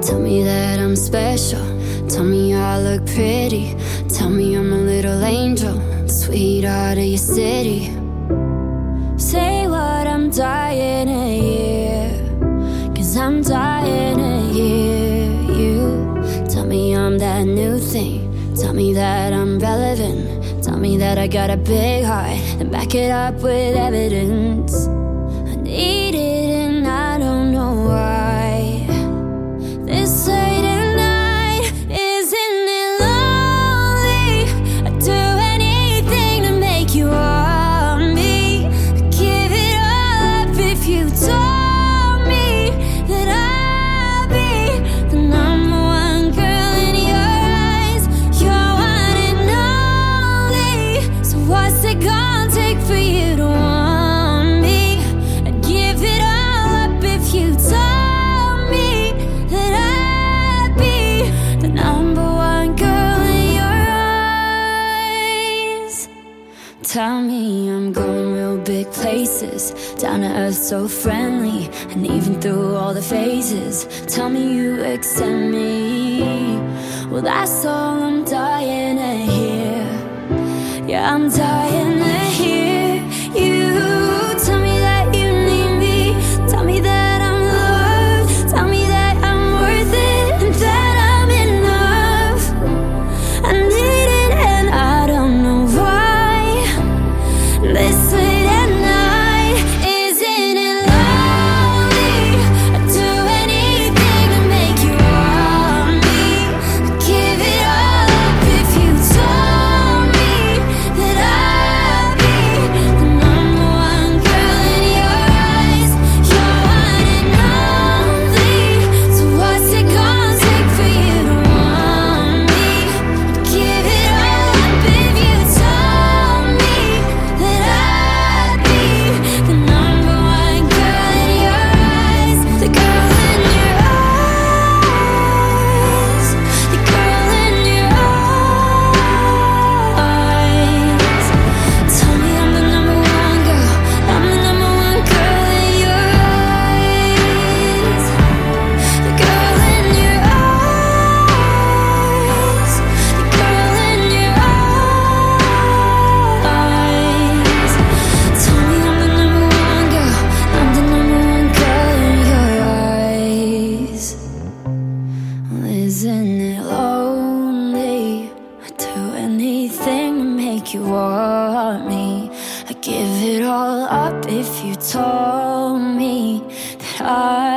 Tell me that I'm special. Tell me I look pretty. Tell me I'm a little angel, sweetheart of your city. Say what I'm dying to hear, 'cause I'm dying to hear you. Tell me I'm that new thing. Tell me that I'm relevant. Tell me that I got a big heart, and back it up with evidence. I need it and I don't know why. This late at night, isn't it lonely? I'd do anything to make you want me. I'd give it up if you told me that I'd be the number one girl in your eyes. You're one and only. So what's it gonna take for you to want me? I'd give it all up if you told me that I'd be the number one girl in your eyes. Tell me I'm going real big places, down to earth so friendly, and even through all the phases. Tell me you accept me. Well, that's all I'm dying to hear. Yeah, I'm dying to hear you. Tell me that you need me. Tell me that I'm loved. Tell me that I'm worth it and that I'm enough. I need it and I don't know why. This late at night, isn't it lonely? I'd do anything to make you want me. I'd give it all up if you told me that I'd be the number one girl in your eyes. You're one and only. So what's it gonna take for you to want me? I'd give it all up if you told me that I'd be the number one girl in your eyes. The girl in your eyes. The girl in your eyes. Tell me I'm the number one girl. I'm the number one girl in your eyes. The girl in your eyes. The girl in your eyes. Tell me I'm the number one girl. I'm the number one girl in your eyes. Well, isn't it lonely? I'd do anything to make you want me. I'd give it all up if you told me that